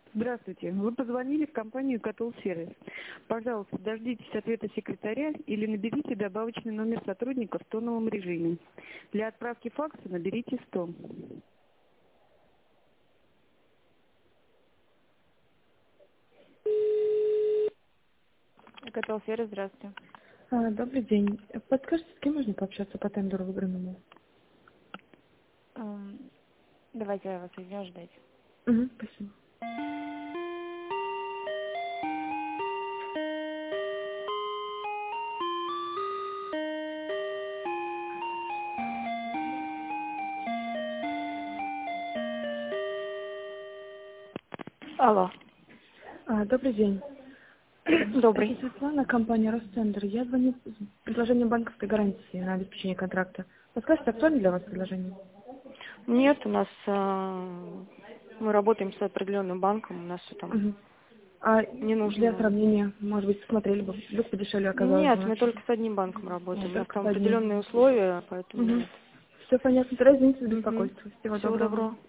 Здравствуйте. Вы позвонили в компанию «Котел Сервис». Пожалуйста, дождитесь ответа секретаря или наберите добавочный номер сотрудника в тоновом режиме. Для отправки факса наберите 100. Котел Сервис, здравствуйте. Добрый день. Подскажите, с кем можно пообщаться по тендеру выбранному? Давайте я вас соединю, ждать. Спасибо. Алло. Добрый день. Добрый. Это Светлана, компания Ростендер. Я звоню с предложением банковской гарантии на обеспечение контракта. Подскажите, актуально для вас предложение? Нет, у нас мы работаем с определенным банком, у нас все там Мгм. А не для нужно. сравнения, может быть, посмотрели бы, вдруг подешевле оказалось Нет, бы. мы только с одним банком работаем. У нас Только там с одним. определенные условия, поэтому нет. Все понятно. Тогда извините за Угу. беспокойство. Всего Всего доброго. доброго.